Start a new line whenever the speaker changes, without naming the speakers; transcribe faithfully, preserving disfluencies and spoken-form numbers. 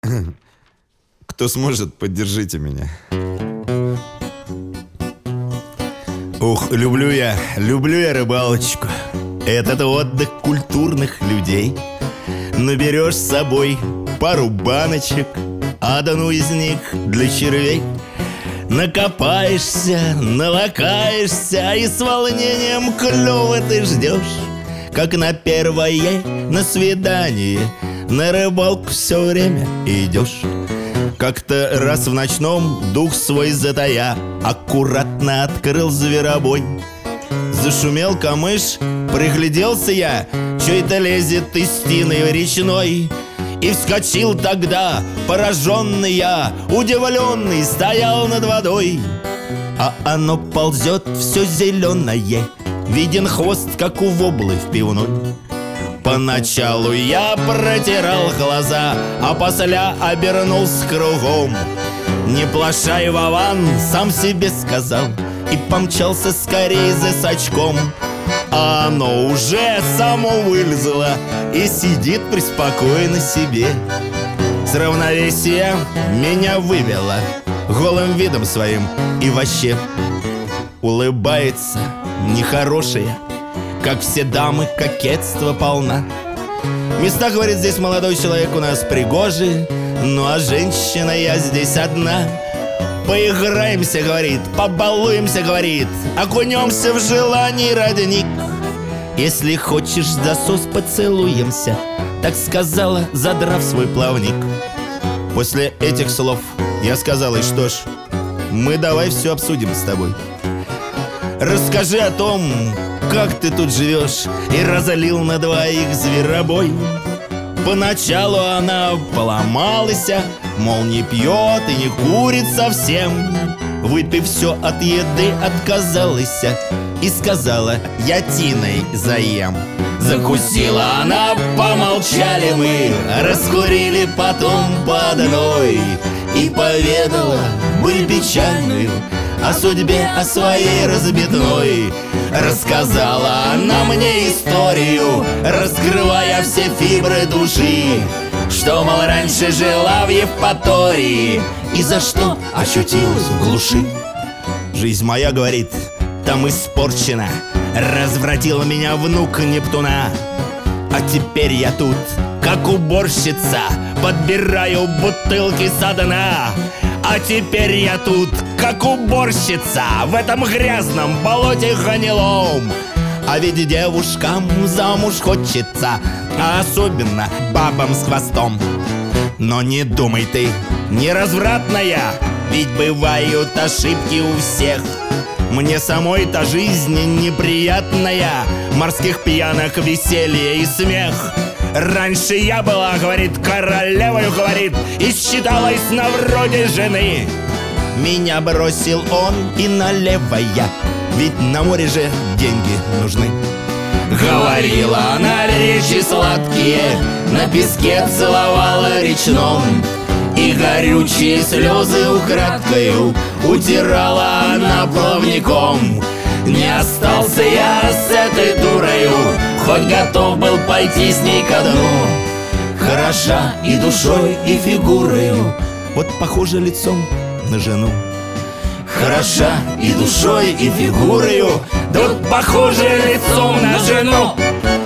Кто сможет, поддержите меня. Ух, люблю я, люблю я рыбалочку. Этот отдых культурных людей. Наберешь с собой пару баночек, одну из них для червей. Накопаешься, налакаешься, и с волнением клёва ты ждешь, как на первое, на свидание, на рыбалку все время идешь. Как-то раз в ночном, дух свой затая, аккуратно открыл зверобой. Зашумел камыш, пригляделся я, чё это лезет из тины речной. И вскочил тогда, пораженный я, удивленный, стоял над водой. А оно ползет все зеленое, виден хвост, как у воблы в пивной. Поначалу я протирал глаза, а после обернулся кругом. Не плашай, Вован, сам себе сказал, и помчался скорее за сачком. А оно уже само вылезло и сидит преспокойно себе. С равновесия меня вывело голым видом своим и вообще улыбается нехорошая, как все дамы, кокетство полна. Места, говорит, здесь молодой человек у нас пригожий, ну а женщина я здесь одна. Поиграемся, говорит, побалуемся, говорит, окунемся в желание родник. Если хочешь, засос поцелуемся, так сказала, задрав свой плавник. После этих слов я сказал ей, что ж, мы давай все обсудим с тобой. Расскажи о том, как ты тут живешь, и разолил на двоих зверобой. Поначалу она поломалась, мол, не пьет и не курит совсем. Выпив все от еды, отказалась и сказала, я тиной заем. Закусила она, помолчали мы, раскурили потом по одной. И поведала быль печальную о судьбе, о своей разбитной. Рассказала она мне историю, раскрывая все фибры души, что, мол, раньше жила в Евпатории и за что очутилась в глуши. Жизнь моя, говорит, там испорчена, развратил меня внук Нептуна. А теперь я тут, как уборщица, подбираю бутылки со дна. А теперь я тут, как уборщица, в этом грязном болоте гнилом. А ведь девушкам замуж хочется, а особенно бабам с хвостом. Но не думай ты, неразвратная, ведь бывают ошибки у всех. Мне самой-то жизнь неприятная, морских пьянок, веселье и смех. Раньше я была, говорит, королевою, говорит, и считалась на вроде жены. Меня бросил он и налево я, ведь на море же деньги нужны. Говорила она речи сладкие, на песке целовала речном, и горючие слезы украдкою утирала она плавником. Не остался я с этой дурою, хоть готов был пойти с ней ко дну. Хороша и душой, и фигурою, вот похоже лицом на жену. Хороша и душой, и фигурою, да вот похоже лицом на жену.